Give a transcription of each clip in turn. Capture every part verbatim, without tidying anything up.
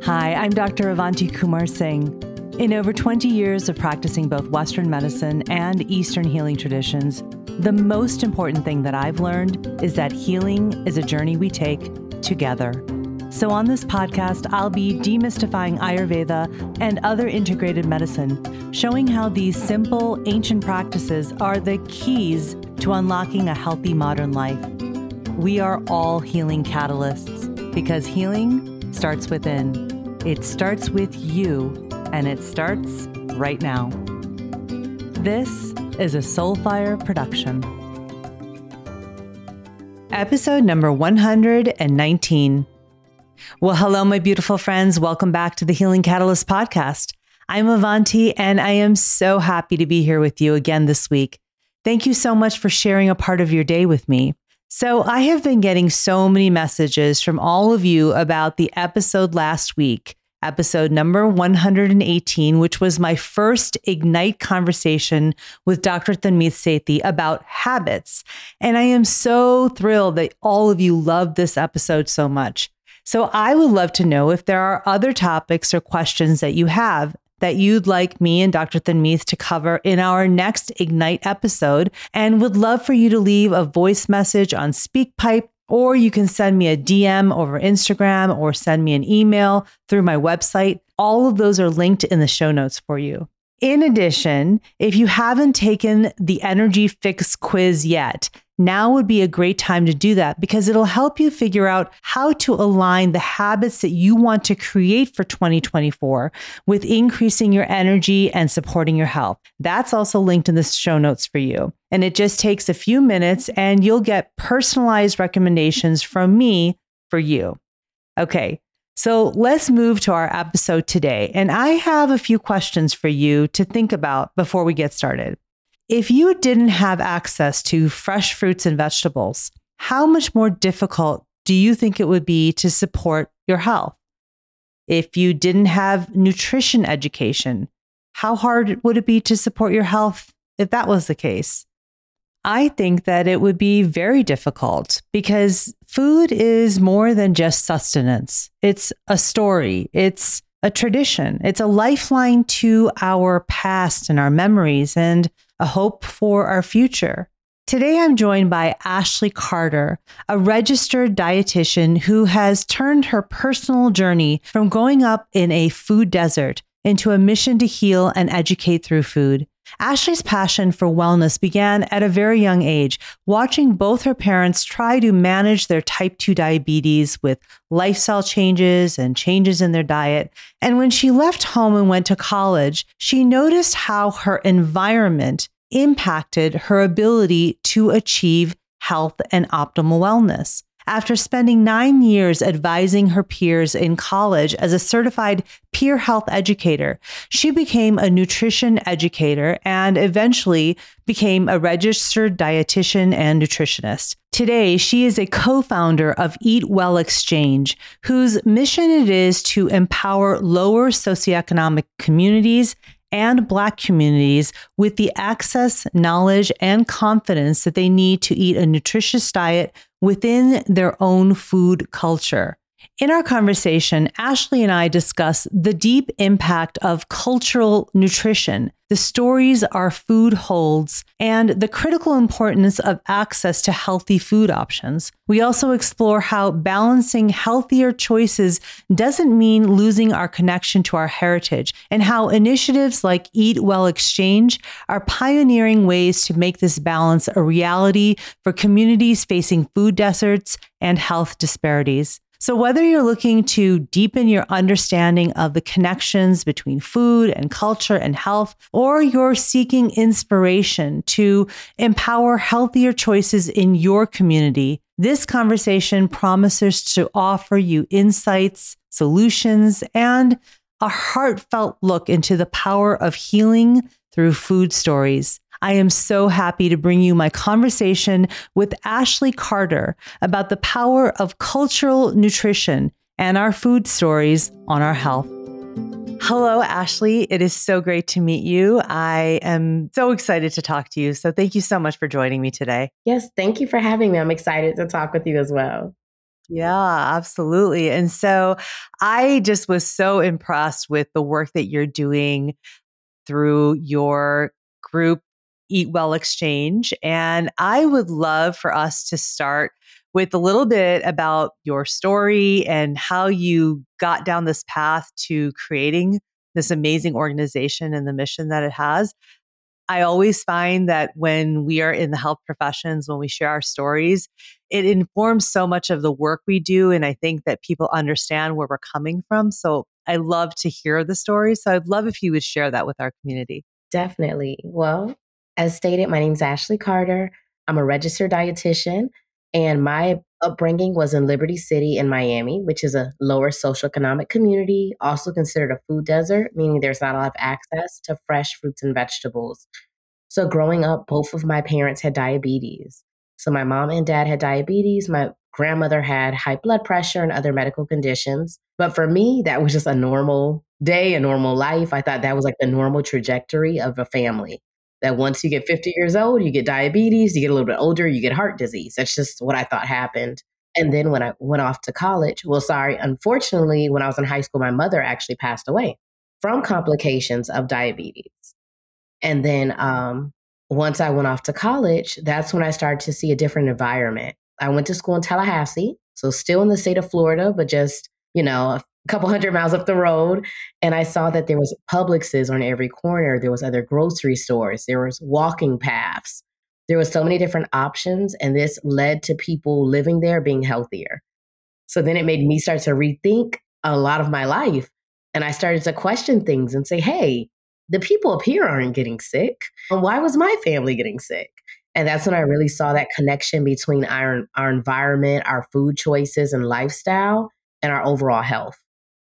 Hi, I'm Doctor Avanti Kumar Singh. In over twenty years of practicing both Western medicine and Eastern healing traditions, the most important thing that I've learned is that healing is a journey we take together. So on this podcast, I'll be demystifying Ayurveda and other integrated medicine, showing how these simple, ancient practices are the keys to unlocking a healthy modern life. We are all healing catalysts because healing starts within. It starts with you, and it starts right now. This is a Soulfire production. Episode number one hundred nineteen. Well, hello, my beautiful friends. Welcome back to the Healing Catalyst podcast. I'm Avanti, and I am so happy to be here with you again this week. Thank you so much for sharing a part of your day with me. So I have been getting so many messages from all of you about the episode last week, episode number one hundred eighteen, which was my first Ignite conversation with Doctor Thanmeet Sethi about habits. And I am so thrilled that all of you loved this episode so much. So I would love to know if there are other topics or questions that you have that you'd like me and Doctor Thanmeet to cover in our next Ignite episode, and would love for you to leave a voice message on SpeakPipe, or you can send me a D M over Instagram or send me an email through my website. All of those are linked in the show notes for you. In addition, if you haven't taken the Energy Fix quiz yet, now would be a great time to do that because it'll help you figure out how to align the habits that you want to create for twenty twenty-four with increasing your energy and supporting your health. That's also linked in the show notes for you. And it just takes a few minutes and you'll get personalized recommendations from me for you. Okay, so let's move to our episode today. And I have a few questions for you to think about before we get started. If you didn't have access to fresh fruits and vegetables, how much more difficult do you think it would be to support your health? If you didn't have nutrition education, how hard would it be to support your health if that was the case? I think that it would be very difficult because food is more than just sustenance. It's a story. It's a tradition. It's a lifeline to our past and our memories and a hope for our future. Today, I'm joined by Ashley Carter, a registered dietitian who has turned her personal journey from growing up in a food desert into a mission to heal and educate through food. Ashley's passion for wellness began at a very young age, watching both her parents try to manage their type two diabetes with lifestyle changes and changes in their diet. And when she left home and went to college, she noticed how her environment impacted her ability to achieve health and optimal wellness. After spending nine years advising her peers in college as a certified peer health educator, she became a nutrition educator and eventually became a registered dietitian and nutritionist. Today, she is a co-founder of Eat Well Exchange, whose mission it is to empower lower socioeconomic communities and Black communities with the access, knowledge, and confidence that they need to eat a nutritious diet within their own food culture. In our conversation, Ashley and I discuss the deep impact of cultural nutrition, the stories our food holds, and the critical importance of access to healthy food options. We also explore how balancing healthier choices doesn't mean losing our connection to our heritage, and how initiatives like Eat Well Exchange are pioneering ways to make this balance a reality for communities facing food deserts and health disparities. So whether you're looking to deepen your understanding of the connections between food and culture and health, or you're seeking inspiration to empower healthier choices in your community, this conversation promises to offer you insights, solutions, and a heartfelt look into the power of healing through food stories. I am so happy to bring you my conversation with Ashley Carter about the power of cultural nutrition and our food stories on our health. Hello, Ashley. It is so great to meet you. I am so excited to talk to you. So thank you so much for joining me today. Yes, thank you for having me. I'm excited to talk with you as well. Yeah, absolutely. And so I just was so impressed with the work that you're doing through your group Eat Well Exchange. And I would love for us to start with a little bit about your story and how you got down this path to creating this amazing organization and the mission that it has. I always find that when we are in the health professions, when we share our stories, it informs so much of the work we do. And I think that people understand where we're coming from. So I love to hear the stories. So I'd love if you would share that with our community. Definitely. Well, as stated, my name is Ashley Carter. I'm a registered dietitian, and my upbringing was in Liberty City in Miami, which is a lower socioeconomic community, also considered a food desert, meaning there's not a lot of access to fresh fruits and vegetables. So growing up, both of my parents had diabetes. So my mom and dad had diabetes. My grandmother had high blood pressure and other medical conditions. But for me, that was just a normal day, a normal life. I thought that was like the normal trajectory of a family. That once you get fifty years old, you get diabetes, you get a little bit older, you get heart disease. That's just what I thought happened. And then when I went off to college, well, sorry, unfortunately, when I was in high school, my mother actually passed away from complications of diabetes. And then um, once I went off to college, that's when I started to see a different environment. I went to school in Tallahassee, so still in the state of Florida, but just, you know, a couple hundred miles up the road. And I saw that there was Publixes on every corner. There was other grocery stores. There was walking paths. There was so many different options. And this led to people living there being healthier. So then it made me start to rethink a lot of my life. And I started to question things and say, hey, the people up here aren't getting sick. Why was my family getting sick? And that's when I really saw that connection between our, our environment, our food choices and lifestyle, and our overall health.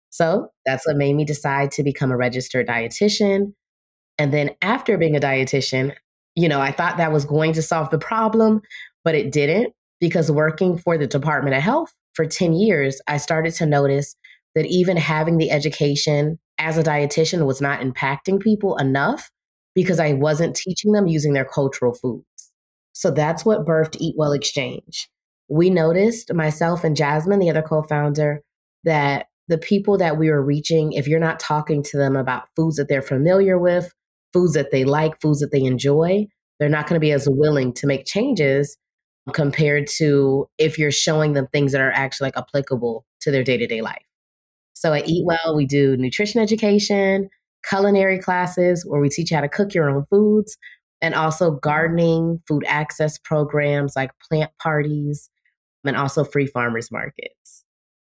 So that's what made me decide to become a registered dietitian. And then after being a dietitian, you know, I thought that was going to solve the problem, but it didn't, because working for the Department of Health for ten years, I started to notice that even having the education as a dietitian was not impacting people enough because I wasn't teaching them using their cultural foods. So that's what birthed Eat Well Exchange. We noticed, myself and Jasmine, the other co founder, that the people that we were reaching, if you're not talking to them about foods that they're familiar with, foods that they like, foods that they enjoy, they're not going to be as willing to make changes compared to if you're showing them things that are actually like applicable to their day to day life. So at Eat Well, we do nutrition education, culinary classes where we teach you how to cook your own foods, and also gardening, food access programs like plant parties, and also free farmers markets.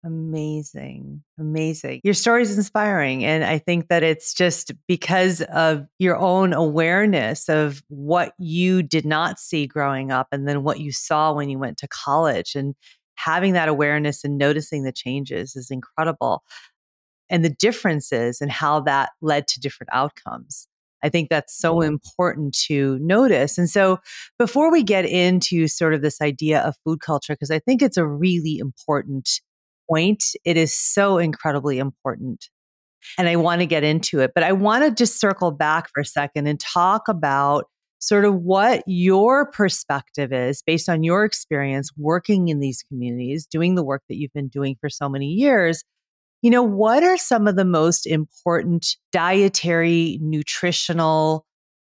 Amazing. Amazing. Your story is inspiring. And I think that it's just because of your own awareness of what you did not see growing up and then what you saw when you went to college. And having that awareness and noticing the changes is incredible. And the differences and how that led to different outcomes. I think that's so important to notice. And so before we get into sort of this idea of food culture, because I think it's a really important point, it is so incredibly important. And I want to get into it, but I want to just circle back for a second and talk about sort of what your perspective is based on your experience working in these communities, doing the work that you've been doing for so many years. You know, what are some of the most important dietary, nutritional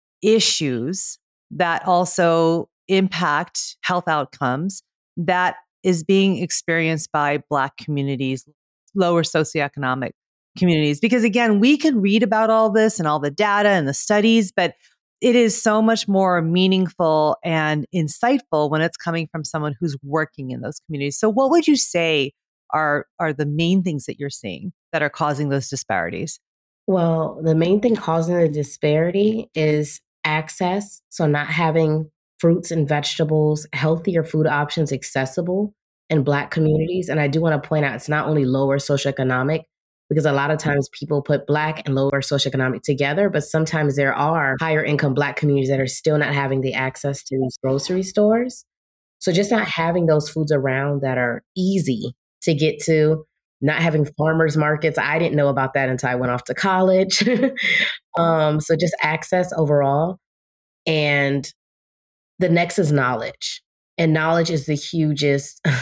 issues that also impact health outcomes that is being experienced by Black communities, lower socioeconomic communities? Because again, we can read about all this and all the data and the studies, but it is so much more meaningful and insightful when it's coming from someone who's working in those communities. So what would you say are are the main things that you're seeing that are causing those disparities? Well, the main thing causing the disparity is access. So, not having fruits and vegetables, healthier food options accessible in Black communities. And I do want to point out it's not only lower socioeconomic, because a lot of times people put Black and lower socioeconomic together, but sometimes there are higher income Black communities that are still not having the access to these grocery stores. So, just not having those foods around that are easy to get to, not having farmers markets. I didn't know about that until I went off to college. um, so just access overall. And the next is knowledge. And knowledge is the hugest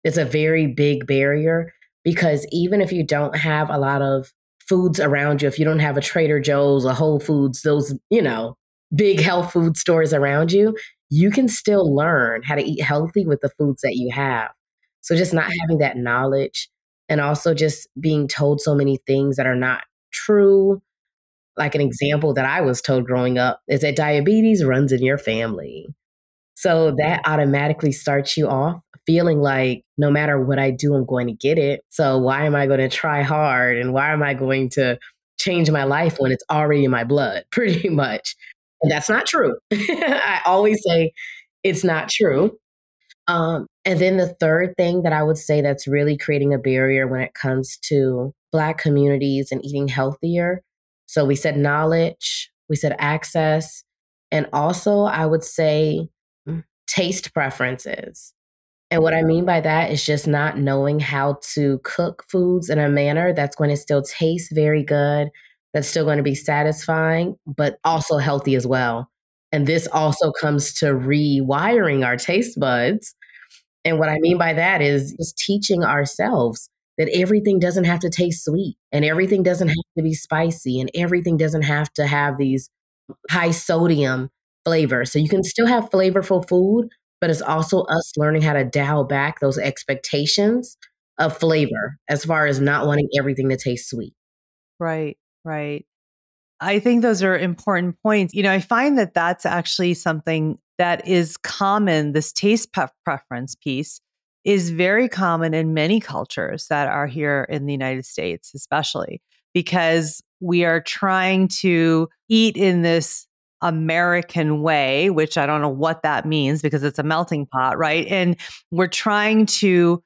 It's a very big barrier because even if you don't have a lot of foods around you, if you don't have a Trader Joe's, a Whole Foods, those, you know, big health food stores around you, you can still learn how to eat healthy with the foods that you have. So just not having that knowledge and also just being told so many things that are not true. Like an example that I was told growing up is that diabetes runs in your family. So that automatically starts you off feeling like no matter what I do, I'm going to get it. So why am I going to try hard? And why am I going to change my life when it's already in my blood, pretty much? And that's not true. I always say it's not true. Um, and then the third thing that I would say that's really creating a barrier when it comes to Black communities and eating healthier. So we said knowledge, we said access, and also I would say mm, taste preferences. And what I mean by that is just not knowing how to cook foods in a manner that's going to still taste very good, that's still going to be satisfying, but also healthy as well. And this also comes to rewiring our taste buds. And what I mean by that is just teaching ourselves that everything doesn't have to taste sweet and everything doesn't have to be spicy and everything doesn't have to have these high sodium flavors. So you can still have flavorful food, but it's also us learning how to dial back those expectations of flavor as far as not wanting everything to taste sweet. Right, right. I think those are important points. You know, I find that that's actually something that is common. This taste pre- preference piece is very common in many cultures that are here in the United States, especially because we are trying to eat in this American way, which I don't know what that means because it's a melting pot, right? And we're trying to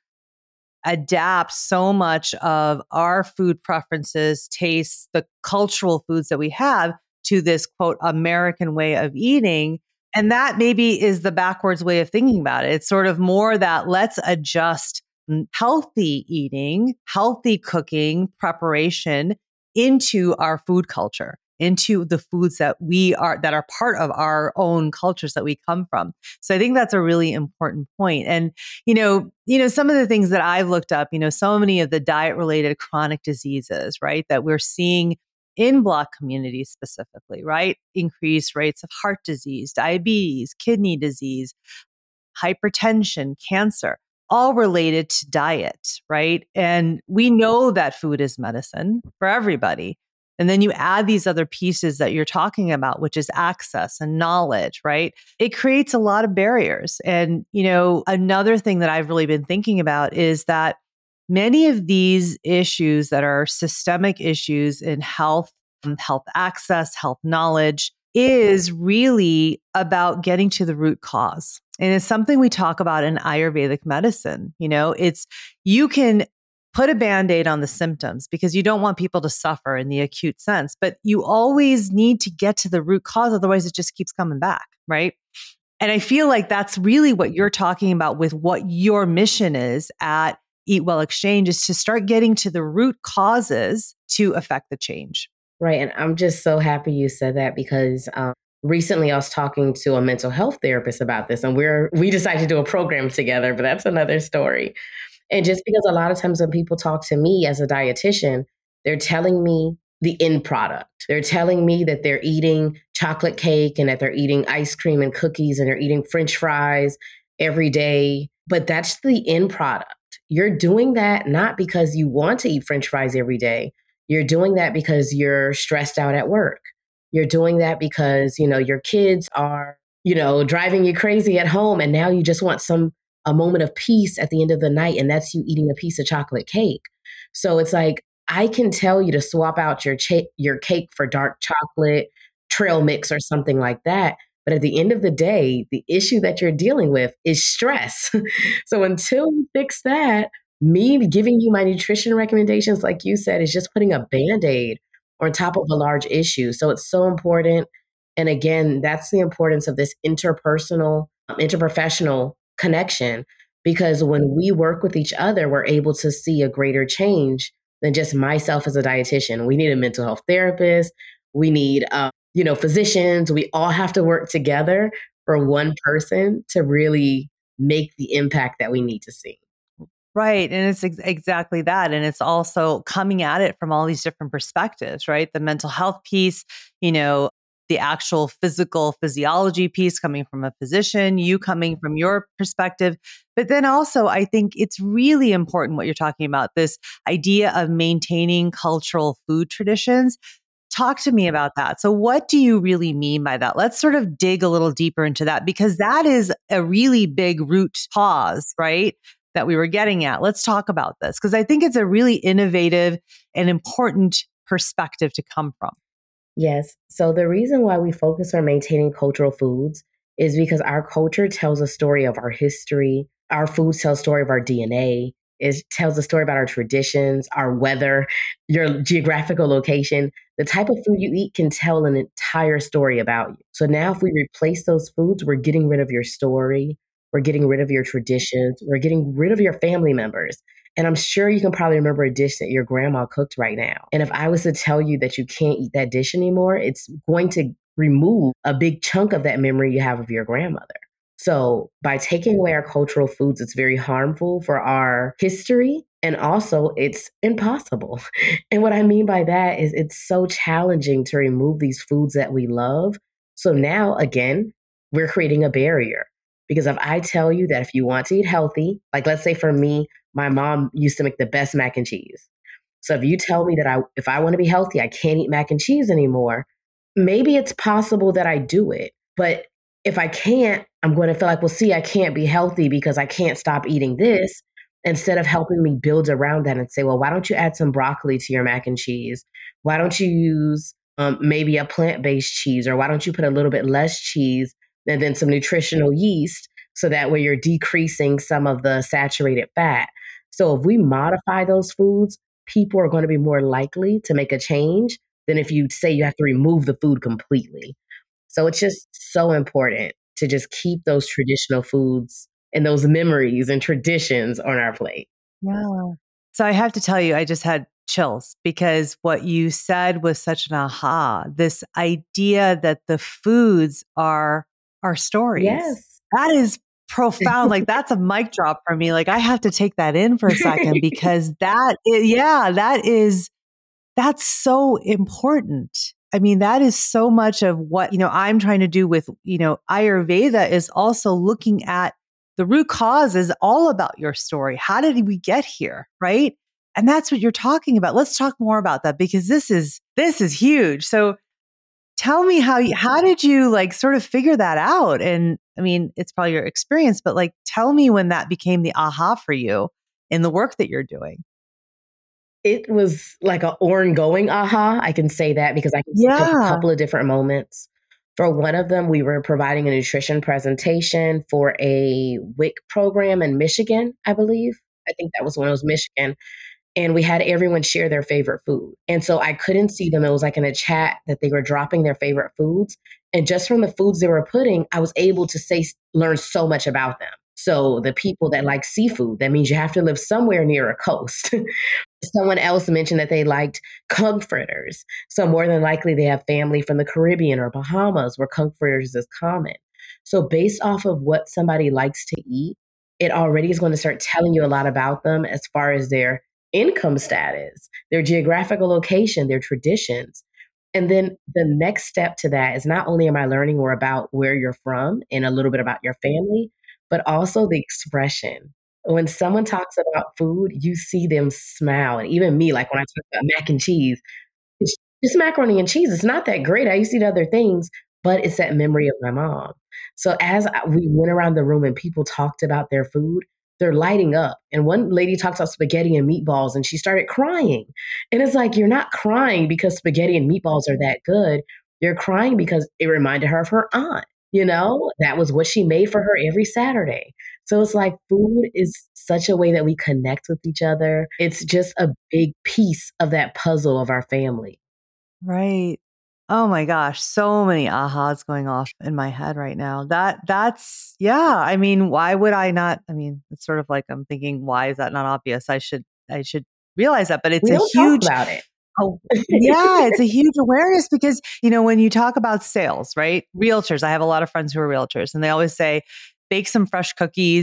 adapt so much of our food preferences, tastes, the cultural foods that we have to this quote American way of eating. And that maybe is the backwards way of thinking about it. It's sort of more that let's adjust mm, healthy eating, healthy cooking, preparation into our food culture, into the foods that we are, that are part of our own cultures that we come from. So I think that's a really important point. And you know, you know, some of the things that I've looked up, you know, so many of the diet related chronic diseases, right, that we're seeing in Black communities specifically, right? Increased rates of heart disease, diabetes, kidney disease, hypertension, cancer, all related to diet, right? And we know that food is medicine for everybody. And then you add these other pieces that you're talking about, which is access and knowledge, right? It creates a lot of barriers. And, you know, another thing that I've really been thinking about is that many of these issues that are systemic issues in health, um, health access, health knowledge, is really about getting to the root cause. And it's something we talk about in Ayurvedic medicine. You know, it's you can put a band-aid on the symptoms because you don't want people to suffer in the acute sense, but you always need to get to the root cause. Otherwise, it just keeps coming back, right? And I feel like that's really what you're talking about with what your mission is at Eat Well Exchange is to start getting to the root causes to affect the change. Right. And I'm just so happy you said that because um, recently I was talking to a mental health therapist about this and we're, we decided to do a program together, but that's another story. And just because a lot of times when people talk to me as a dietitian, they're telling me the end product. They're telling me that they're eating chocolate cake and that they're eating ice cream and cookies and they're eating French fries every day. But that's the end product. You're doing that not because you want to eat French fries every day. You're doing that because you're stressed out at work. You're doing that because, you know, your kids are, you know, driving you crazy at home and now you just want some a moment of peace at the end of the night and that's you eating a piece of chocolate cake. So it's like I can tell you to swap out your cha- your cake for dark chocolate, trail mix or something like that, but at the end of the day, the issue that you're dealing with is stress. So until you fix that, me giving you my nutrition recommendations, like you said, is just putting a band aid on top of a large issue. So it's so important. And again, that's the importance of this interpersonal, um, interprofessional connection. Because when we work with each other, we're able to see a greater change than just myself as a dietitian. We need a mental health therapist. We need, um, you know, physicians. We all have to work together for one person to really make the impact that we need to see. Right. And it's ex- exactly that. And it's also coming at it from all these different perspectives, right? The mental health piece, you know, the actual physical physiology piece coming from a physician, you coming from your perspective. But then also, I think it's really important what you're talking about, this idea of maintaining cultural food traditions. Talk to me about that. So, what do you really mean by that? Let's sort of dig a little deeper into that because that is a really big root cause, right? That we were getting at. Let's talk about this because I think it's a really innovative and important perspective to come from. Yes. So the reason why we focus on maintaining cultural foods is because our culture tells a story of our history. Our foods tell a story of our D N A. It tells a story about our traditions, our weather, your geographical location. The type of food you eat can tell an entire story about you. So now if we replace those foods, we're getting rid of your story. We're getting rid of your traditions. We're getting rid of your family members. And I'm sure you can probably remember a dish that your grandma cooked right now. And if I was to tell you that you can't eat that dish anymore, it's going to remove a big chunk of that memory you have of your grandmother. So by taking away our cultural foods, it's very harmful for our history. And also, it's impossible. And what I mean by that is it's so challenging to remove these foods that we love. So now, again, we're creating a barrier. Because if I tell you that if you want to eat healthy, like let's say for me, my mom used to make the best mac and cheese. So if you tell me that I if I want to be healthy, I can't eat mac and cheese anymore, maybe it's possible that I do it. But if I can't, I'm going to feel like, well, see, I can't be healthy because I can't stop eating this. Instead of helping me build around that and say, well, why don't you add some broccoli to your mac and cheese? Why don't you use um, maybe a plant based cheese? Or why don't you put a little bit less cheese and then some nutritional yeast so that way you're decreasing some of the saturated fat? So if we modify those foods, people are going to be more likely to make a change than if you say you have to remove the food completely. So it's just so important to just keep those traditional foods and those memories and traditions on our plate. Yeah. So I have to tell you, I just had chills because what you said was such an aha. This idea that the foods are our stories. Yes. That is profound. Like that's a mic drop for me. Like I have to take that in for a second because that is, yeah, that is that's so important. I mean, that is so much of what, you know, I'm trying to do with, you know, Ayurveda is also looking at the root cause is all about your story. How did we get here? Right. And that's what you're talking about. Let's talk more about that because this is, this is huge. So tell me how, you, how did you like sort of figure that out? And I mean, it's probably your experience, but like, tell me when that became the aha for you in the work that you're doing. It was like a ongoing aha. I can say that because I can think of a Yeah. couple of different moments. For one of them, we were providing a nutrition presentation for a W I C program in Michigan, I believe. I think that was when it was Michigan. And we had everyone share their favorite food. And so I couldn't see them. It was like in a chat that they were dropping their favorite foods. And just from the foods they were putting, I was able to say, learn so much about them. So the people that like seafood, that means you have to live somewhere near a coast. Someone else mentioned that they liked comforters. So more than likely they have family from the Caribbean or Bahamas where comforters is common. So based off of what somebody likes to eat, it already is going to start telling you a lot about them as far as their income status, their geographical location, their traditions. And then the next step to that is not only am I learning more about where you're from and a little bit about your family, but also the expression. When someone talks about food, you see them smile. And even me, like when I talk about mac and cheese, it's just macaroni and cheese. It's not that great. I used to eat other things, but it's that memory of my mom. So as I, we went around the room and people talked about their food, they're lighting up. And one lady talked about spaghetti and meatballs and she started crying. And it's like, you're not crying because spaghetti and meatballs are that good. You're crying because it reminded her of her aunt. You know, that was what she made for her every Saturday. So it's like food is such a way that we connect with each other. It's just a big piece of that puzzle of our family. Right. Oh my gosh, so many ahas going off in my head right now. That that's yeah, I mean, why would I not I mean, it's sort of like I'm thinking why is that not obvious? I should I should realize that, but it's We a don't talk huge about it. oh, yeah, it's a huge awareness because, you know, when you talk about sales, right? Realtors, I have a lot of friends who are realtors and they always say bake some fresh cookies,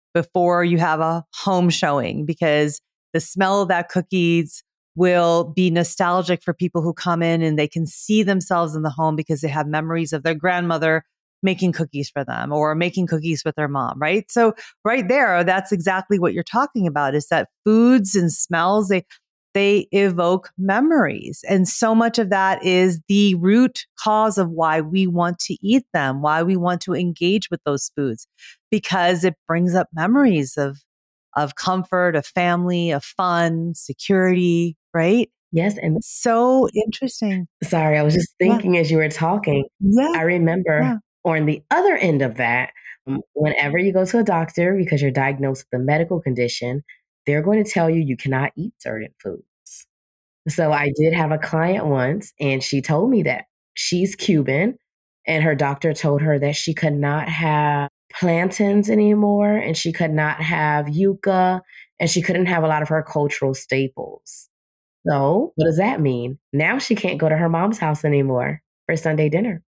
before you have a home showing, because the smell of that cookies will be nostalgic for people who come in and they can see themselves in the home because they have memories of their grandmother making cookies for them or making cookies with their mom, right? So right there, that's exactly what you're talking about, is that foods and smells, they they evoke memories. And so much of that is the root cause of why we want to eat them, why we want to engage with those foods, because it brings up memories of of comfort, of family, of fun, security, right? Yes. And So interesting. sorry, I was just Yeah. thinking as you were talking, Yeah. I remember Yeah. on the other end of that, um, whenever you go to a doctor because you're diagnosed with a medical condition, they're going to tell you you cannot eat certain foods. So I did have a client once, and she told me that she's Cuban, and her doctor told her that she could not have plantains anymore, and she could not have yuca, and she couldn't have a lot of her cultural staples. So, what does that mean? Now she can't go to her mom's house anymore for Sunday dinner.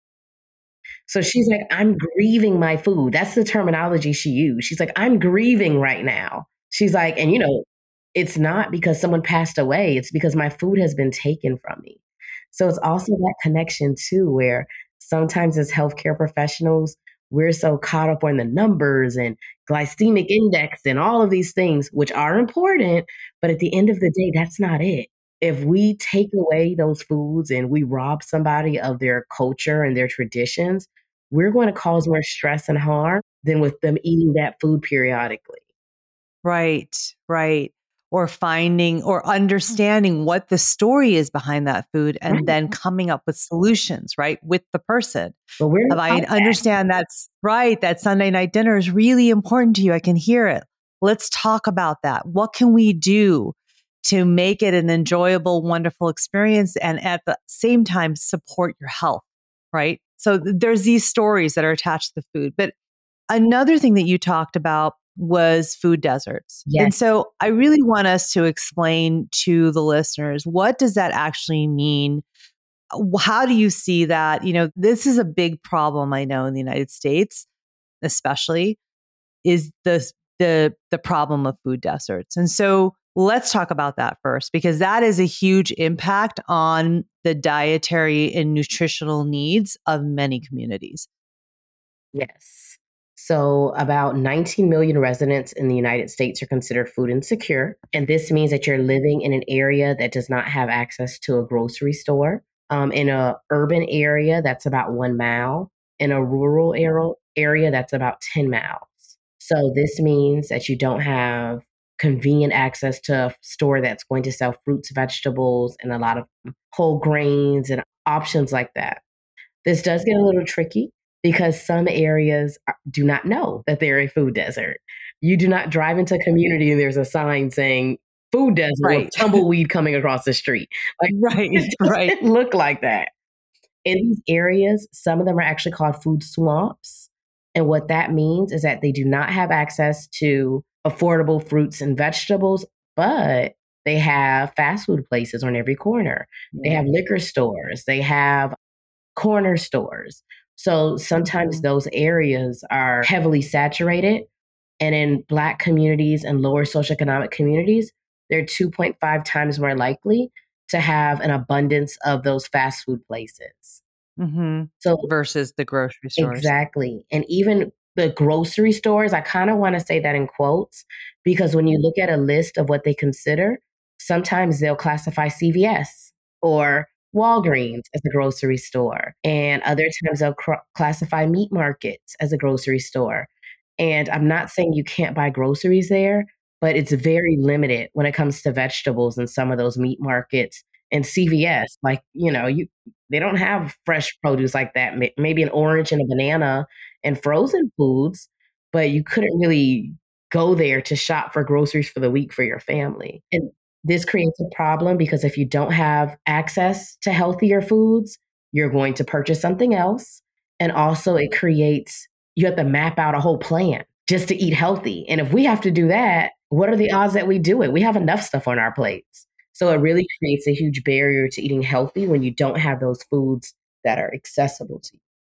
So she's like, "I'm grieving my food." That's the terminology she used. She's like, "I'm grieving right now." She's like, and you know, it's not because someone passed away, it's because my food has been taken from me. So it's also that connection too, where sometimes as healthcare professionals, we're so caught up on the numbers and glycemic index and all of these things, which are important, but at the end of the day, that's not it. If we take away those foods and we rob somebody of their culture and their traditions, we're going to cause more stress and harm than with them eating that food periodically. Right, right. Or finding or understanding what the story is behind that food and Right. then coming up with solutions, right, with the person. But we're If not I taught that. understand that's right, that Sunday night dinner is really important to you, I can hear it. Let's talk about that. What can we do to make it an enjoyable, wonderful experience and at the same time support your health, right? So th- there's these stories that are attached to the food. But another thing that you talked about was food deserts. Yes. And so I really want us to explain to the listeners, what does that actually mean? How do you see that? You know, this is a big problem, I know, in the United States, especially, is the the the problem of food deserts. And so let's talk about that first, because that is a huge impact on the dietary and nutritional needs of many communities. Yes. So, about nineteen million residents in the United States are considered food insecure. And this means that you're living in an area that does not have access to a grocery store. Um, in a urban area, that's about one mile. In a rural area, area, that's about ten miles. So, this means that you don't have convenient access to a store that's going to sell fruits, vegetables, and a lot of whole grains and options like that. This does get a little tricky because some areas are- do not know that they're a food desert. You do not drive into a community and there's a sign saying food desert with Right. tumbleweed coming across the street. Like Right. it Right. doesn't look like that. In these areas, some of them are actually called food swamps. And what that means is that they do not have access to affordable fruits and vegetables, but they have fast food places on every corner. They Yeah. have liquor stores. They have corner stores. So sometimes Mhm. those areas are heavily saturated. And in Black communities and lower socioeconomic communities, they're two point five times more likely to have an abundance of those fast food places. Mhm. So, Versus the grocery stores. exactly. And even the grocery stores, I kind of want to say that in quotes, because when you look at a list of what they consider, sometimes they'll classify C V S or Walgreens as a grocery store. And other times they'll cr- classify meat markets as a grocery store. And I'm not saying you can't buy groceries there, but it's very limited when it comes to vegetables in some of those meat markets and C V S. Like, you know, you they don't have fresh produce like that. May- Maybe an orange and a banana and frozen foods, but you couldn't really go there to shop for groceries for the week for your family. And this creates a problem because if you don't have access to healthier foods, you're going to purchase something else. And also, it creates, you have to map out a whole plan just to eat healthy. And if we have to do that, what are the odds that we do it? We have enough stuff on our plates. So it really creates a huge barrier to eating healthy when you don't have those foods that are accessible to you.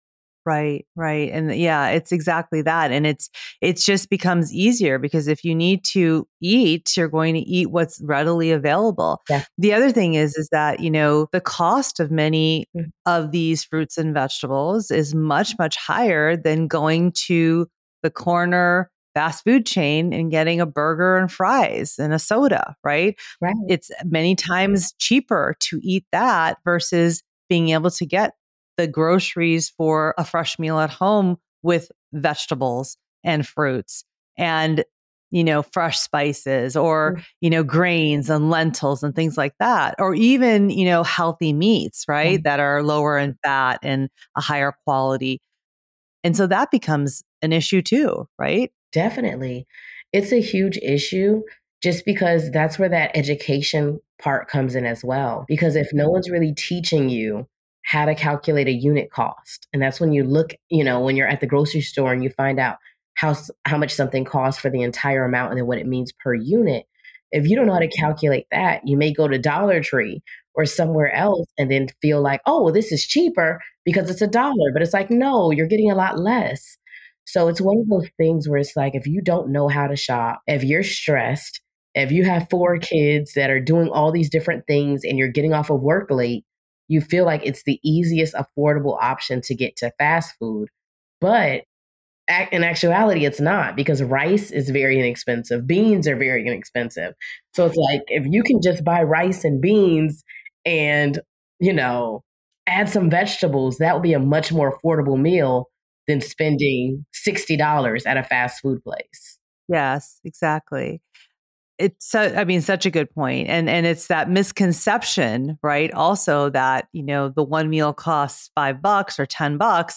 Right, right. And yeah, it's exactly that. And it's it's just becomes easier because if you need to eat, you're going to eat what's readily available. Yeah. The other thing is is that, you know, the cost of many Mm. of these fruits and vegetables is much, much higher than going to the corner fast food chain and getting a burger and fries and a soda, right? Right. It's many times cheaper to eat that versus being able to get the groceries for a fresh meal at home with vegetables and fruits and, you know, fresh spices or, Mm. you know, grains and lentils and things like that. Or even, you know, healthy meats, right? Right. That are lower in fat and a higher quality. And so that becomes an issue too, right? Definitely. It's a huge issue just because that's where that education part comes in as well. Because if no one's really teaching you how to calculate a unit cost, and that's when you look, you know, when you're at the grocery store and you find out how s- how much something costs for the entire amount and then what it means per unit. If you don't know how to calculate that, you may go to Dollar Tree or somewhere else and then feel like, oh, well, this is cheaper because it's a dollar. But it's like, no, you're getting a lot less. So it's one of those things where it's like if you don't know how to shop, if you're stressed, if you have four kids that are doing all these different things and you're getting off of work late, you feel like it's the easiest affordable option to get to fast food. But ac- in actuality, it's not because rice is very inexpensive. Beans are very inexpensive. So it's like if you can just buy rice and beans and, you know, add some vegetables, that would be a much more affordable meal than spending sixty dollars at a fast food place. Yes, exactly. It's so, I mean, such a good point. And and it's that misconception, right? Also that, you know, the one meal costs five bucks or ten bucks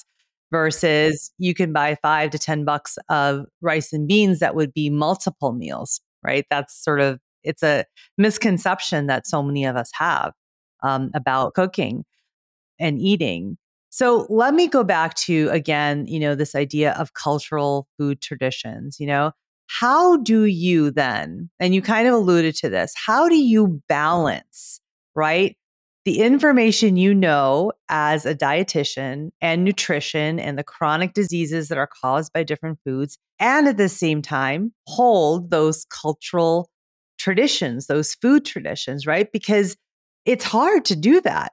versus you can buy five to ten bucks of rice and beans that would be multiple meals, right? That's sort of it's a misconception that so many of us have um, about cooking and eating. So let me go back to again, you know, this idea of cultural food traditions, you know, how do you then, and you kind of alluded to this, how do you balance, right? The information you know as a dietitian and nutrition and the chronic diseases that are caused by different foods, and at the same time, hold those cultural traditions, those food traditions, right? Because it's hard to do that.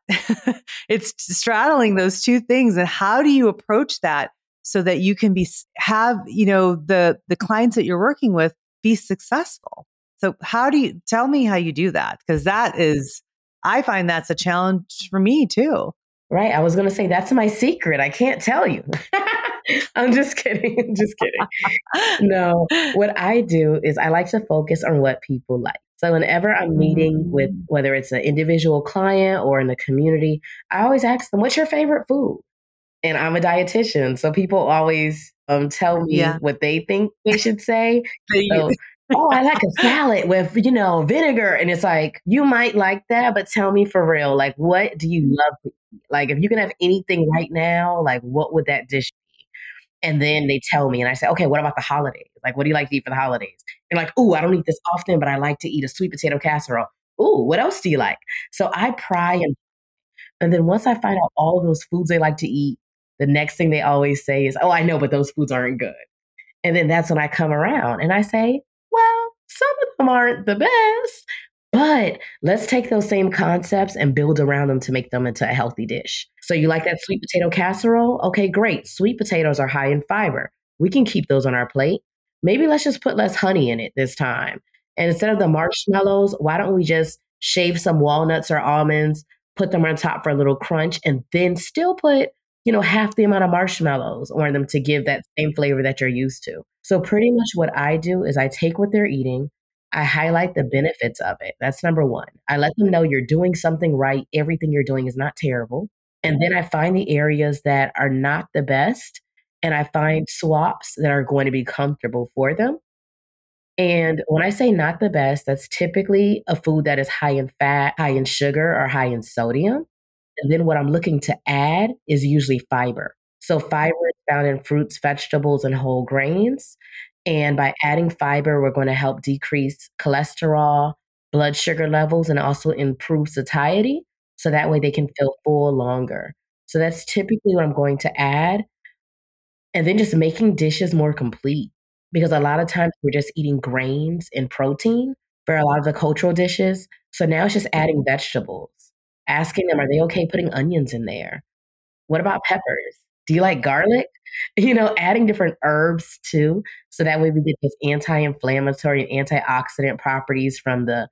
It's straddling those two things. And how do you approach that so that you can be have, you know, the the clients that you're working with be successful? So how do you tell me how you do that? Because that is I find that's a challenge for me too. Right? I was going to say that's my secret. I can't tell you. I'm just kidding. I'm just kidding. No, what I do is I like to focus on what people like. So whenever I'm meeting with Mhm. whether it's an individual client or in the community, I always ask them, "What's your favorite food?" And I'm a dietitian, so people always um, tell me Yeah. what they think they should say. They- So, "Oh, I like a salad with, you know, vinegar." And it's like, "You might like that, but tell me for real, like, what do you love to eat? Like, if you can have anything right now, like, what would that dish be?" And then they tell me, and I say, "Okay, what about the holidays? Like, what do you like to eat for the holidays?" They're like, "Ooh, I don't eat this often, but I like to eat a sweet potato casserole." "Ooh, what else do you like?" So I pry and and then once I find out all of those foods they like to eat, the next thing they always say is, "Oh, I know, but those foods aren't good." And then that's when I come around and I say, "Well, some of them aren't the best, but let's take those same concepts and build around them to make them into a healthy dish." So you like that sweet potato casserole? Okay, great. Sweet potatoes are high in fiber. We can keep those on our plate. Maybe let's just put less honey in it this time. And instead of the marshmallows, why don't we just shave some walnuts or almonds, put them on top for a little crunch, and then still put, you know, half the amount of marshmallows on them to give that same flavor that you're used to. So pretty much what I do is I take what they're eating, I highlight the benefits of it. That's number one. I let them know you're doing something right. Everything you're doing is not terrible. And then I find the areas that are not the best and I find swaps that are going to be comfortable for them. And when I say not the best, that's typically a food that is high in fat, high in sugar, or high in sodium. And then what I'm looking to add is usually fiber. So fiber is found in fruits, vegetables, and whole grains. And by adding fiber, we're going to help decrease cholesterol, blood sugar levels, and also improve satiety. So that way they can feel full longer. So that's typically what I'm going to add. And then just making dishes more complete because a lot of times we're just eating grains and protein for a lot of the cultural dishes. So now it's just adding vegetables, asking them, are they okay putting onions in there? What about peppers? Do you like garlic? You know, adding different herbs too. So that way we get those anti-inflammatory and antioxidant properties from the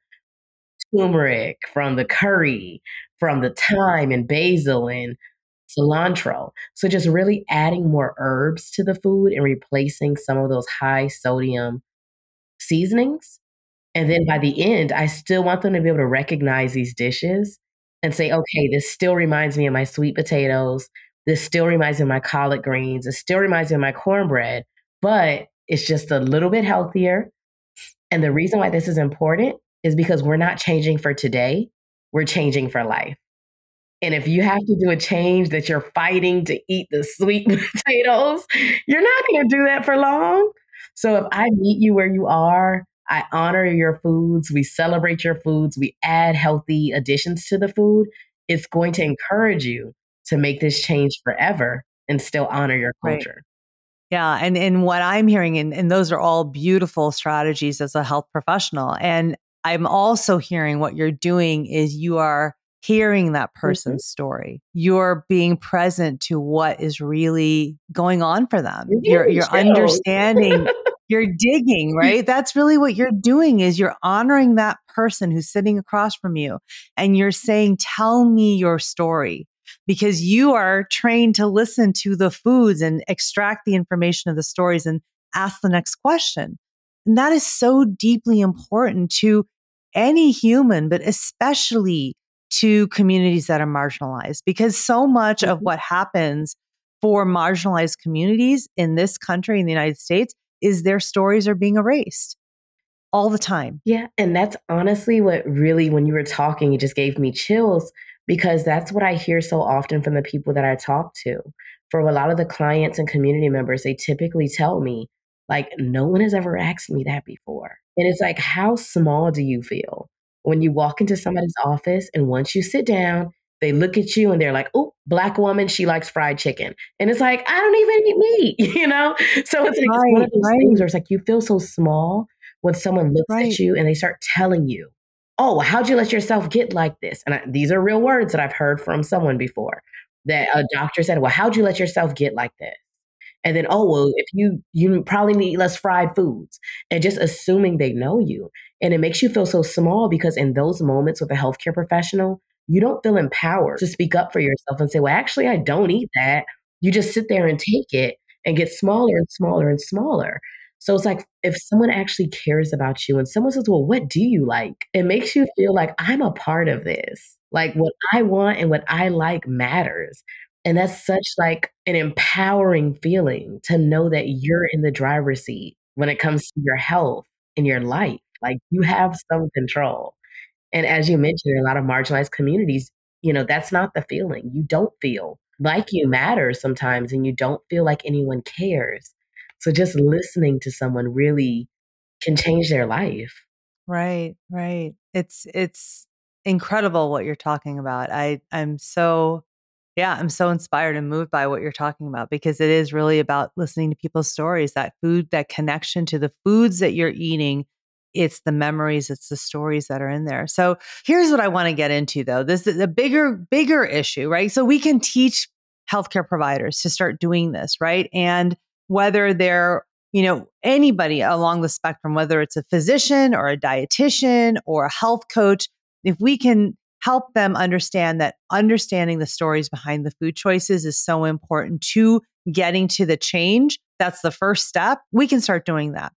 turmeric, from the curry, from the thyme and basil and cilantro. So just really adding more herbs to the food and replacing some of those high sodium seasonings. And then by the end, I still want them to be able to recognize these dishes and say, okay, this still reminds me of my sweet potatoes. This still reminds me of my collard greens. It still reminds me of my cornbread, but it's just a little bit healthier. And the reason why this is important is because we're not changing for today, we're changing for life. And if you have to do a change that you're fighting to eat the sweet potatoes, you're not going to do that for long. So if I meet you where you are, I honor your foods, we celebrate your foods, we add healthy additions to the food, it's going to encourage you to make this change forever and still honor your Right. culture. Yeah. And, and what I'm hearing, and, and those are all beautiful strategies as a health professional. And I'm also hearing what you're doing is you are hearing that Mhm. person's story. You're being present to what is really going on for them. You're You're, getting you're chills. understanding, you're digging, right? That's really what you're doing is you're honoring that person who's sitting across from you. And you're saying, tell me your story, because you are trained to listen to the foods and extract the information of the stories and ask the next question. And that is so deeply important to any human, but especially to communities that are marginalized, because so much of Mhm. what happens for marginalized communities in this country, in the United States, is their stories are being erased all the time. Yeah, and that's honestly what really, when you were talking, it just gave me chills because that's what I hear so often from the people that I talk to. For a lot of the clients and community members, they typically tell me, like, no one has ever asked me that before. And it's like, how small do you feel when you walk into somebody's office and once you sit down, they look at you and they're like, oh, black woman, she likes fried chicken. And it's like, I don't even eat meat, you know? So it's like, it's one of Right, those things right, where it's like, you feel so small when someone looks at right. you and they start telling you, "Oh, how'd you let yourself get like this?" And I, these are real words that I've heard from someone before. That a doctor said, "Well, how'd you let yourself get like this?" And then, "Oh, well, if you you probably need less fried foods," and just assuming they know you, and it makes you feel so small because in those moments with a healthcare professional, you don't feel empowered to speak up for yourself and say, "Well, actually, I don't eat that." You just sit there and take it and get smaller and smaller and smaller. So it's like if someone actually cares about you and someone says, "Well, what do you like?" It makes you feel like I'm a part of this. Like what I want and what I like matters. And that's such like an empowering feeling to know that you're in the driver's seat when it comes to your health and your life. Like you have some control. And as you mentioned, in a lot of marginalized communities, you know, that's not the feeling. You don't feel like you matter sometimes and you don't feel like anyone cares. So just listening to someone really can change their life. Right, right. It's it's incredible what you're talking about. I I'm so yeah, I'm so inspired and moved by what you're talking about because it is really about listening to people's stories, that food, that connection to the foods that you're eating. It's the memories, it's the stories that are in there. So here's what I want to get into though. This is a bigger, bigger issue, right? So we can teach healthcare providers to start doing this, right? And whether they're you know, anybody along the spectrum, whether it's a physician or a dietitian or a health coach, if we can help them understand that understanding the stories behind the food choices is so important to getting to the change, that's the first step, we can start doing that.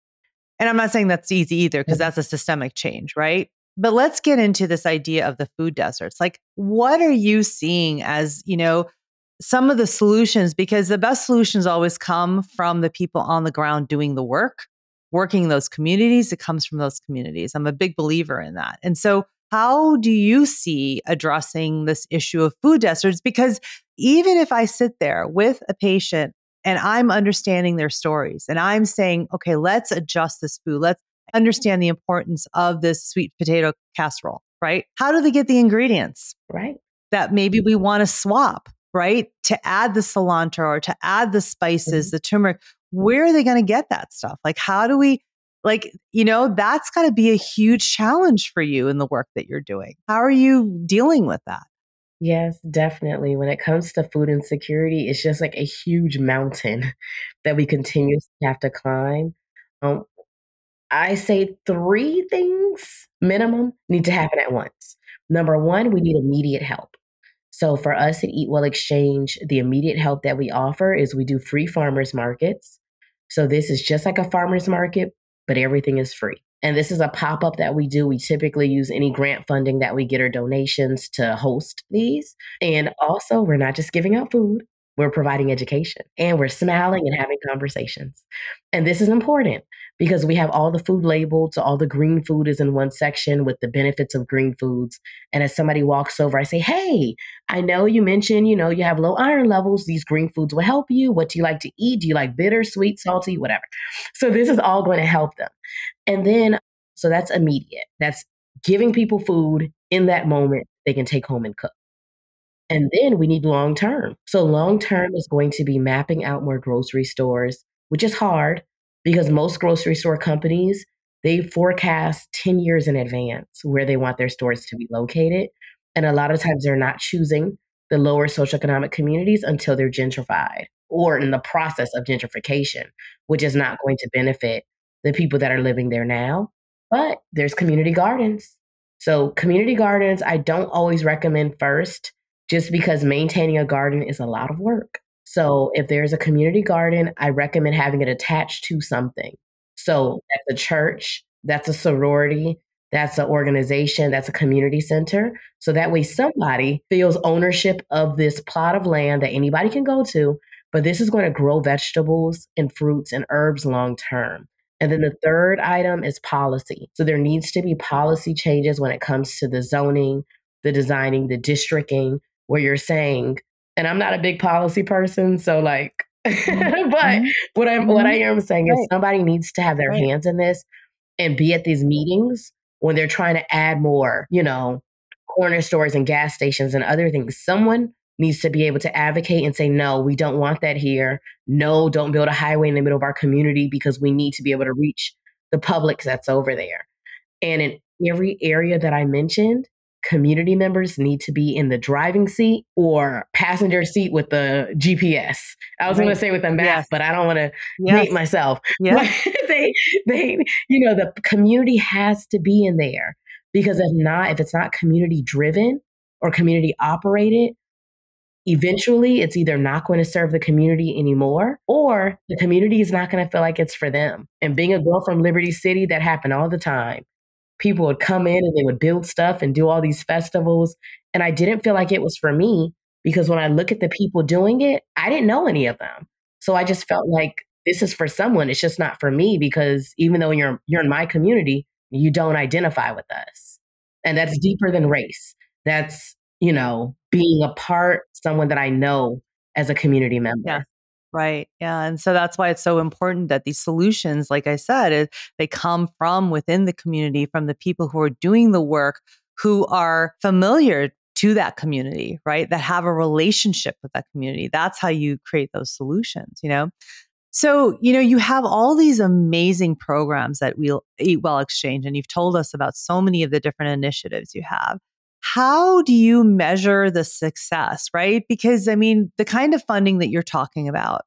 And I'm not saying that's easy either, because Mhm. that's a systemic change, right? But let's get into this idea of the food deserts. Like, what are you seeing as, you know, some of the solutions? Because the best solutions always come from the people on the ground doing the work, working in those communities. It comes from those communities. I'm a big believer in that. And so, how do you see addressing this issue of food deserts? Because even if I sit there with a patient and I'm understanding their stories and I'm saying, okay, let's adjust this food. Let's understand the importance of this sweet potato casserole, right? How do they get the ingredients Right. that maybe we want to swap? right? To add the cilantro or to add the spices, Mhm. the turmeric, where are they going to get that stuff? Like, how do we, like, you know, that's got to be a huge challenge for you in the work that you're doing. How are you dealing with that? Yes, definitely. When it comes to food insecurity, it's just like a huge mountain that we continuously have to climb. Um, I say three things minimum need to happen at once. Number one, we need immediate help. So for us at Eat Well Exchange, the immediate help that we offer is we do free farmers markets. So this is just like a farmers market, but everything is free. And this is a pop up that we do. We typically use any grant funding that we get or donations to host these. And also, we're not just giving out food, we're providing education and we're smiling and having conversations. And this is important because we have all the food labeled. So all the green food is in one section with the benefits of green foods. And as somebody walks over, I say, hey, I know you mentioned, you know, you have low iron levels. These green foods will help you. What do you like to eat? Do you like bitter, sweet, salty, whatever? So this is all going to help them. And then, so that's immediate. That's giving people food in that moment they can take home and cook. And then we need long term. So long term is going to be mapping out more grocery stores, which is hard because most grocery store companies, they forecast ten years in advance where they want their stores to be located. And a lot of times they're not choosing the lower socioeconomic communities until they're gentrified or in the process of gentrification, which is not going to benefit the people that are living there now. But there's community gardens. So community gardens, I don't always recommend first just because maintaining a garden is a lot of work. So if there's a community garden, I recommend having it attached to something. So that's a church, that's a sorority, that's an organization, that's a community center. So that way somebody feels ownership of this plot of land that anybody can go to, but this is going to grow vegetables and fruits and herbs long term. And then the third item is policy. So there needs to be policy changes when it comes to the zoning, the designing, the districting, where you're saying, and I'm not a big policy person, so like, but Mm-hmm. what I'm what I Mm-hmm. am saying is Right. somebody needs to have their Right. hands in this and be at these meetings when they're trying to add more, you know, corner stores and gas stations and other things. Someone needs to be able to advocate and say, no, we don't want that here. No, don't build a highway in the middle of our community because we need to be able to reach the public that's over there. And in every area that I mentioned, community members need to be in the driving seat or passenger seat with the G P S. I was going to Right. say with the map, Yes. but I don't want to date Yes. myself. Yes. But they, they, you know, the community has to be in there because if not, if it's not community driven or community operated, eventually it's either not going to serve the community anymore or the community is not going to feel like it's for them. And being a girl from Liberty City, that happened all the time. People would come in and they would build stuff and do all these festivals. And I didn't feel like it was for me because when I look at the people doing it, I didn't know any of them. So I just felt like this is for someone. It's just not for me because even though you're you're in my community, you don't identify with us. And that's deeper than race. That's, you know, being a part, someone that I know as a community Yeah. member. Right. Yeah. And so that's why it's so important that these solutions, like I said, is they come from within the community, from the people who are doing the work, who are familiar to that community, right? That have a relationship with that community. That's how you create those solutions, you know? So, you know, you have all these amazing programs that we'll Eat Well Exchange, and you've told us about so many of the different initiatives you have. How do you measure the success, right? Because I mean, the kind of funding that you're talking about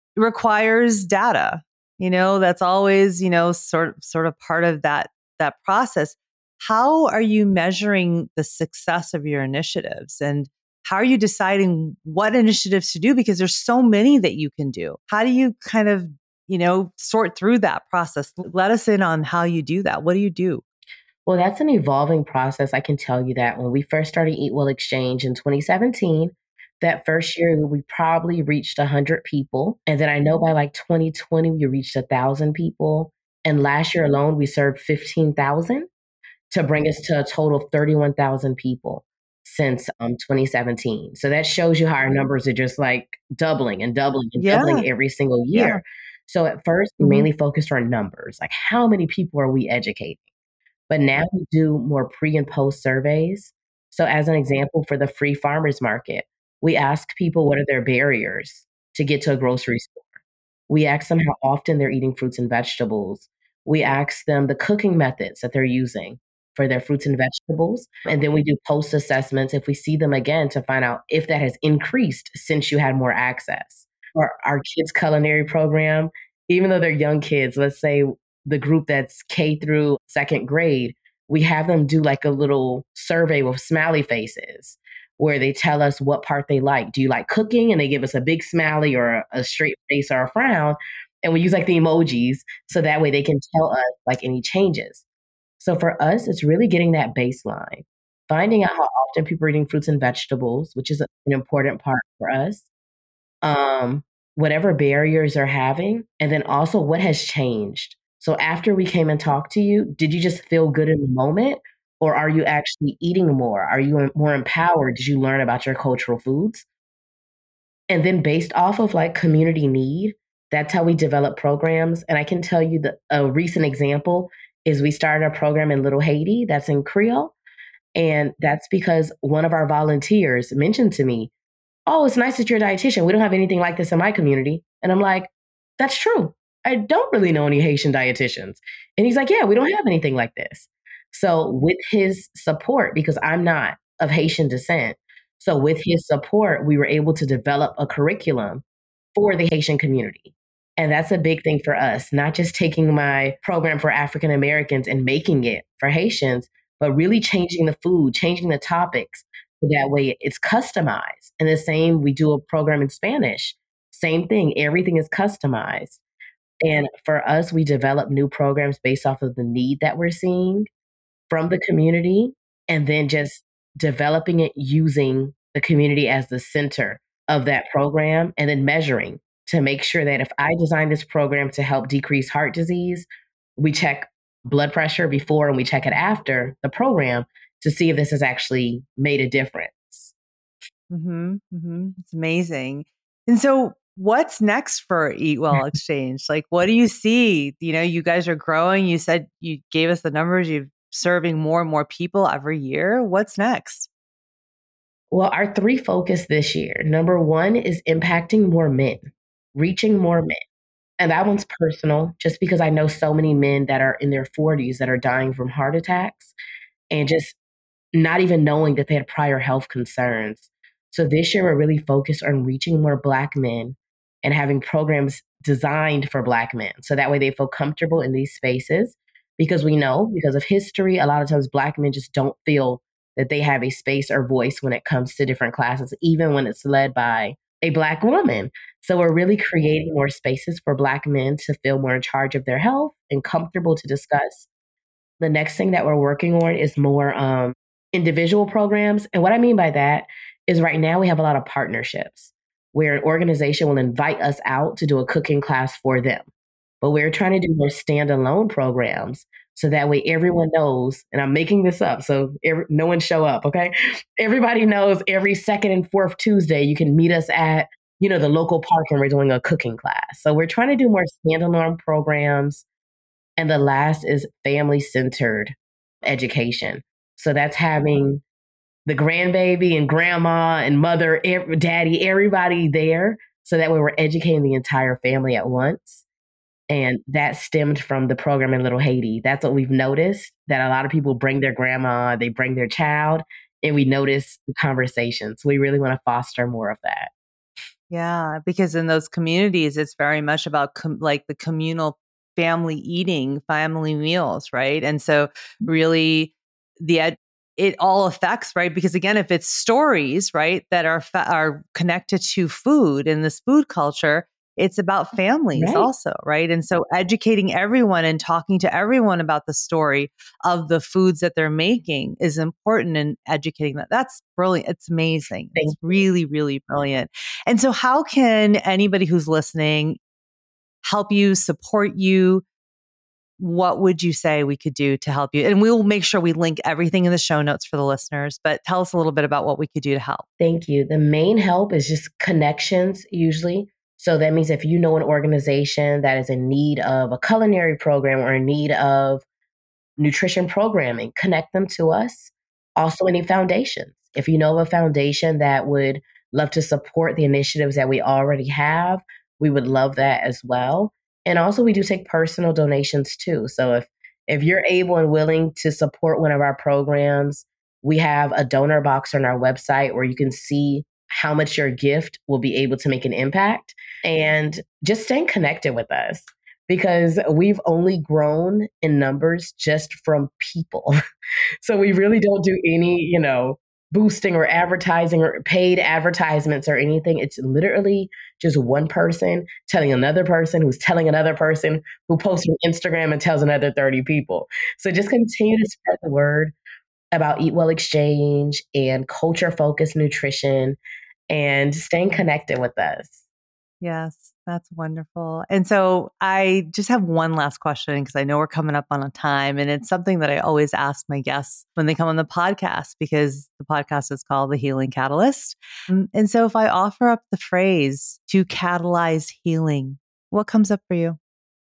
requires data. You know, that's always, you know, sort sort of part of that that process. How are you measuring the success of your initiatives, and how are you deciding what initiatives to do? Because there's so many that you can do. How do you kind of, you know, sort through that process? Let us in on how you do that. What do you do? Well, that's an evolving process. I can tell you that when we first started Eat Well Exchange in twenty seventeen, that first year we probably reached one hundred people. And then I know by like twenty twenty, we reached one thousand people. And last year alone, we served fifteen thousand to bring us to a total of thirty-one thousand people since um, twenty seventeen. So that shows you how our numbers are just like doubling and doubling and Yeah, doubling every single yeah. year. So at first, we Hmm. mainly focused on numbers, like how many people are we educating? But now we do more pre and post surveys. So as an example, for the free farmers market, We ask people what are their barriers to get to a grocery store. We ask them how often they're eating fruits and vegetables. We ask them the cooking methods that they're using for their fruits and vegetables. And then we do post assessments if we see them again to find out if that has increased since you had more access. Or our kids' culinary program, even though they're young kids, let's say the group that's K through second grade, we have them do like a little survey with smiley faces where they tell us what part they like. Do you like cooking? And they give us a big smiley or a, a straight face or a frown. And we use like the emojis so that way they can tell us like any changes. So for us, it's really getting that baseline, finding out how often people are eating fruits and vegetables, which is an important part for us. Um, whatever barriers they're having, and then also what has changed. So after we came and talked to you, did you just feel good in the moment? Or are you actually eating more? Are you more empowered? Did you learn about your cultural foods? And then based off of like community need, that's how we develop programs. And I can tell you that a recent example is we started a program in Little Haiti that's in Creole. And that's because one of our volunteers mentioned to me, oh, it's nice that you're a dietitian. We don't have anything like this in my community. And I'm like, that's true. I don't really know any Haitian dietitians. And he's like, yeah, we don't have anything like this. So with his support, because I'm not of Haitian descent, so with his support, we were able to develop a curriculum for the Haitian community. And that's a big thing for us, not just taking my program for African Americans and making it for Haitians, but really changing the food, changing the topics. So that way it's customized. And the same, we do a program in Spanish. Same thing, everything is customized. And for us, we develop new programs based off of the need that we're seeing from the community, and then just developing it using the community as the center of that program, and then measuring to make sure that if I design this program to help decrease heart disease, we check blood pressure before and we check it after the program to see if this has actually made a difference. Mm-hmm, mm-hmm. It's amazing. And so what's next for Eat Well Exchange? Like, what do you see? You know, you guys are growing. You said you gave us the numbers. You're serving more and more people every year. What's next? Well, our three focus this year, number one is impacting more men, reaching more men. And that one's personal, just because I know so many men that are in their forties that are dying from heart attacks and just not even knowing that they had prior health concerns. So this year, we're really focused on reaching more Black men and having programs designed for Black men. So that way they feel comfortable in these spaces, because we know, because of history, a lot of times Black men just don't feel that they have a space or voice when it comes to different classes, even when it's led by a Black woman. So we're really creating more spaces for Black men to feel more in charge of their health and comfortable to discuss. The next thing that we're working on is more um, individual programs. And what I mean by that is right now we have a lot of partnerships where an organization will invite us out to do a cooking class for them. But we're trying to do more standalone programs so that way everyone knows, and I'm making this up, so every, no one show up, okay? Everybody knows every second and fourth Tuesday you can meet us at, you know, the local park and we're doing a cooking class. So we're trying to do more standalone programs. And the last is family-centered education. So that's having the grandbaby and grandma and mother, every, daddy, everybody there. So that way we're educating the entire family at once. And that stemmed from the program in Little Haiti. That's what we've noticed, that a lot of people bring their grandma, they bring their child, and we notice the conversations. We really want to foster more of that. Yeah, because in those communities, it's very much about com- like the communal family eating, family meals, right? And so really the ed- it all affects, right? Because again, if it's stories, right, that are fa- are connected to food and this food culture, it's about families Right. also, right? And so educating everyone and talking to everyone about the story of the foods that they're making is important in educating that. That's brilliant. It's amazing. Thank It's you. really, really brilliant. And so how can anybody who's listening help you, support you? What would you say we could do to help you? And we'll make sure we link everything in the show notes for the listeners, but tell us a little bit about what we could do to help. Thank you. The main help is just connections usually. So that means if you know an organization that is in need of a culinary program or in need of nutrition programming, connect them to us. Also, any foundations. If you know of a foundation that would love to support the initiatives that we already have, we would love that as well. And also we do take personal donations too. So if if you're able and willing to support one of our programs, we have a donor box on our website where you can see how much your gift will be able to make an impact, and just staying connected with us, because we've only grown in numbers just from people. So we really don't do any, you know, boosting or advertising or paid advertisements or anything. It's literally just one person telling another person who's telling another person who posts on Instagram and tells another thirty people. So just continue to spread the word about Eat Well Exchange and culture-focused nutrition and staying connected with us. Yes, that's wonderful. And so I just have one last question because I know we're coming up on a time, and it's something that I always ask my guests when they come on the podcast, because the podcast is called The Healing Catalyst. Um, And so if I offer up the phrase to catalyze healing, what comes up for you?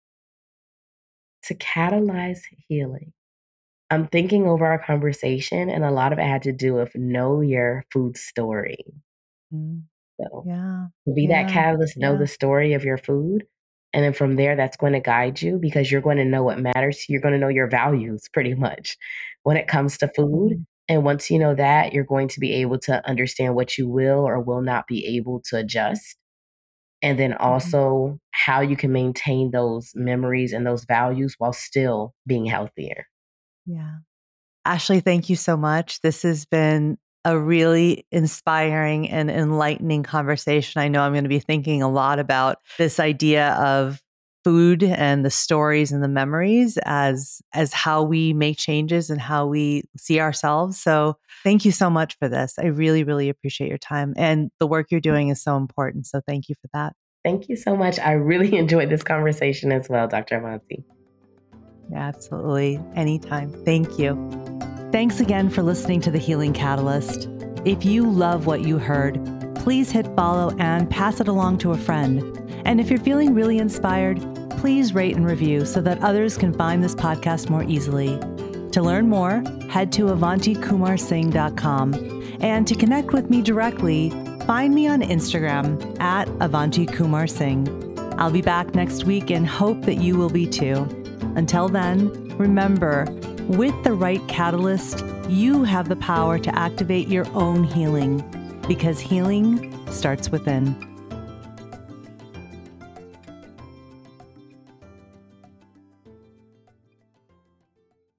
To catalyze healing, I'm thinking over our conversation, and a lot of it had to do with know your food story. Mm, So yeah, to be that yeah, catalyst, know yeah. the story of your food. And then from there, that's going to guide you, because you're going to know what matters. You're going to know your values pretty much when it comes to food. Mm, And once you know that, you're going to be able to understand what you will or will not be able to adjust. And then mhm. also how you can maintain those memories and those values while still being healthier. Yeah. Ashley, thank you so much. This has been a really inspiring and enlightening conversation. I know I'm going to be thinking a lot about this idea of food and the stories and the memories as as how we make changes and how we see ourselves. So, thank you so much for this. I really really appreciate your time, and the work you're doing is so important. So, thank you for that. Thank you so much. I really enjoyed this conversation as well, Doctor Avanti. Yeah, absolutely. Anytime. Thank you. Thanks again for listening to The Healing Catalyst. If you love what you heard, please hit follow and pass it along to a friend. And if you're feeling really inspired, please rate and review so that others can find this podcast more easily. To learn more, head to avanti kumar singh dot com. And to connect with me directly, find me on Instagram at avanti kumar singh. I'll be back next week and hope that you will be too. Until then, remember, with the right catalyst, you have the power to activate your own healing, because healing starts within.